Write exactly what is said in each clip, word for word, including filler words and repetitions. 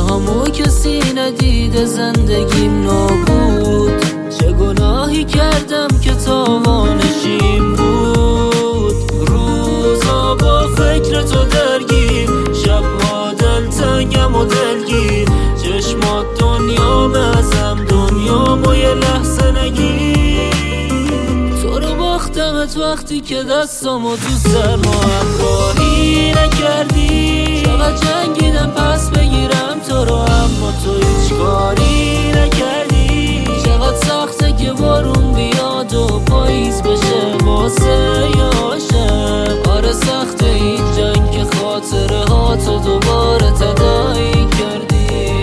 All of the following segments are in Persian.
همو کسی ندیده زندگیم نابود. چه گناهی کردم که تاوانشیم بود. روزا با فکر تو درگیر، شبها دلتنگم و دلگیر. چشمات دنیا ازم، دنیامو یه لحظه نگیر. تو رو باختمت وقتی که دستامو تو سرما همراهی نکردی. چقدر جنگیدم پس بگیرم تو رو، اما تو هیچ کاری نکردی. چقدر سخته که بارون بیاد و پاییز بشه واسه یاشم. آره سخته این جنگ که خاطره ها تو دوباره تداعی کردی.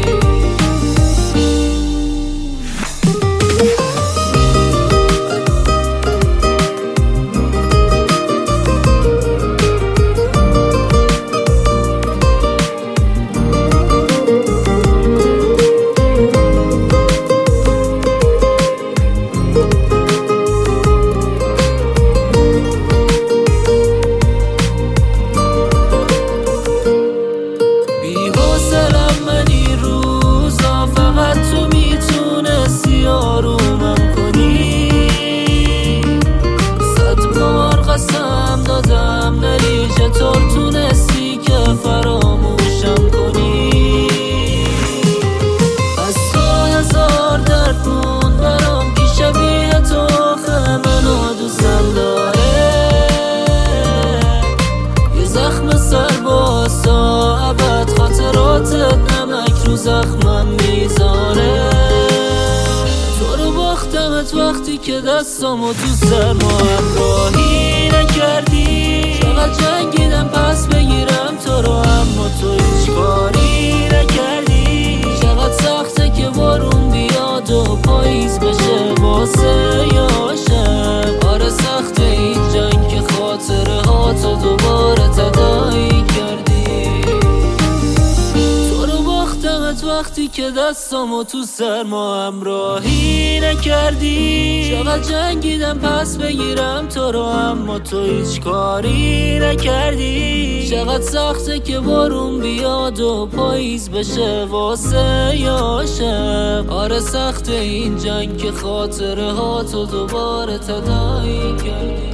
چطور تونستی که فراموشم کنی؟ از تو هزار درد مون برام که شبیه تو آخه منو دوستم داره. یه زخم سرباز تا ابد خاطراتت نمک رو زخمم میذاره. تو رو باختمت وقتی که دستامو تو سرما همراهی نکردی. چقدر جنگیدم پس بگیرم تو رو، اما تو هیچ کاری نکردی. چقدر سخته که بارون بیاد و پاییز بشه واسه یاشم. آره سخته این جنگ که خاطره ها تو دوباره تداعی کردی. تو رو باختمت وقتی که دستامو تو سرما همراهی نکردی. چقدر جنگیدم پس بگیرم تو رو، اما تو هیچ کاری نکردی. چقدر سخته که بارون بیاد و پاییز بشه واسه یاشم. آره سخته این جنگ که خاطره ها تو دوباره تداعی کردی.